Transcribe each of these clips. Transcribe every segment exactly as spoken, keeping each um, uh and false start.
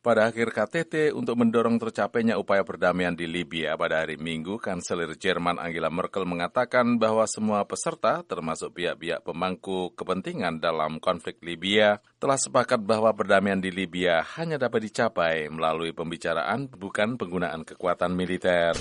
Pada akhir K T T untuk mendorong tercapainya upaya perdamaian di Libya pada hari Minggu, Kanselir Jerman Angela Merkel mengatakan bahwa semua peserta, termasuk pihak-pihak pemangku kepentingan dalam konflik Libya, telah sepakat bahwa perdamaian di Libya hanya dapat dicapai melalui pembicaraan, bukan penggunaan kekuatan militer.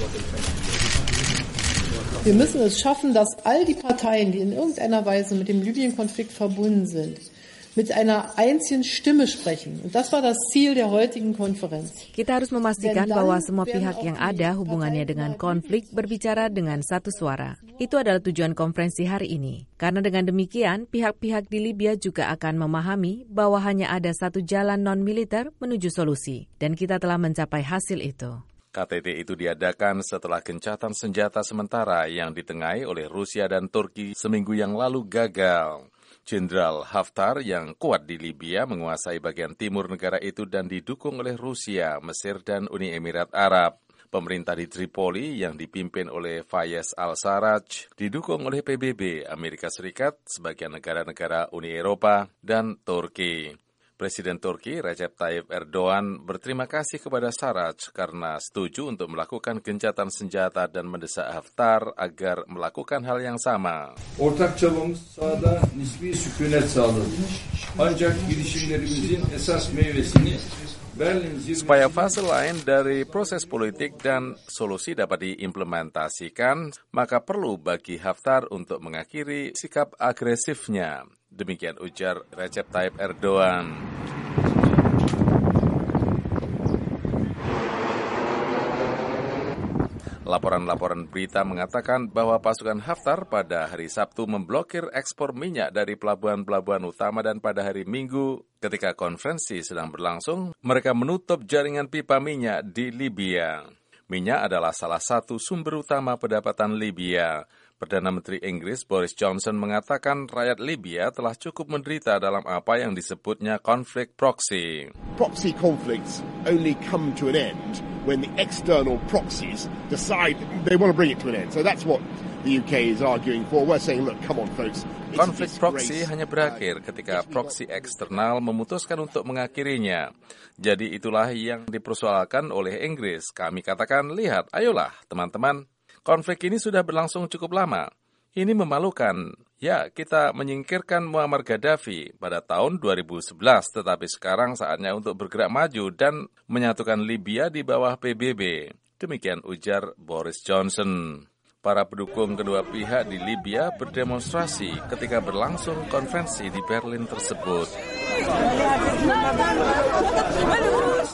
Wir müssen es schaffen, dass all die Parteien, die in irgendeiner Weise mit dem Libyen-Konflikt verbunden sind, mit einer einzigen Stimme sprechen. Und das war das Ziel der heutigen Konferenz. Kita harus memastikan bahwa semua pihak yang ada hubungannya dengan konflik berbicara dengan satu suara. Itu adalah tujuan konferensi hari ini. Karena dengan demikian, pihak-pihak di Libya juga akan memahami bahwa hanya ada satu jalan non-militer menuju solusi. Dan kita telah mencapai hasil itu. K T T itu diadakan setelah gencatan senjata sementara yang ditengahi oleh Rusia dan Turki seminggu yang lalu gagal. Jenderal Haftar yang kuat di Libya menguasai bagian timur negara itu dan didukung oleh Rusia, Mesir, dan Uni Emirat Arab. Pemerintah di Tripoli yang dipimpin oleh Fayez al-Sarraj didukung oleh P B B, Amerika Serikat, sebagian negara-negara Uni Eropa, dan Turki. Presiden Turki Recep Tayyip Erdogan berterima kasih kepada Sarraj karena setuju untuk melakukan gencatan senjata dan mendesak Haftar agar melakukan hal yang sama. Ortak çabamız sahada nisbi sükunet sağladı. Ancak girişimlerimizin esas meyvesini Berlin zirvesi... Supaya fase lain dari proses politik dan solusi dapat diimplementasikan, maka perlu bagi Haftar untuk mengakhiri sikap agresifnya. Demikian ujar Recep Tayyip Erdogan. Laporan-laporan berita mengatakan bahwa pasukan Haftar pada hari Sabtu memblokir ekspor minyak dari pelabuhan-pelabuhan utama dan pada hari Minggu ketika konferensi sedang berlangsung, mereka menutup jaringan pipa minyak di Libya. Minyak adalah salah satu sumber utama pendapatan Libya. Perdana Menteri Inggris Boris Johnson mengatakan rakyat Libya telah cukup menderita dalam apa yang disebutnya konflik proksi. Proxy conflicts only come to an end when the external proxies decide they want to bring it to an end. So that's what the U K is arguing for. We're saying, look, come on folks. Konflik proksi hanya berakhir ketika proksi eksternal memutuskan untuk mengakhirinya. Jadi itulah yang dipersoalkan oleh Inggris. Kami katakan, lihat, ayolah teman-teman. Konflik ini sudah berlangsung cukup lama. Ini memalukan. Ya, kita menyingkirkan Muammar Gaddafi pada tahun dua ribu sebelas, tetapi sekarang saatnya untuk bergerak maju dan menyatukan Libya di bawah P B B. Demikian ujar Boris Johnson. Para pendukung kedua pihak di Libya berdemonstrasi ketika berlangsung konferensi di Berlin tersebut.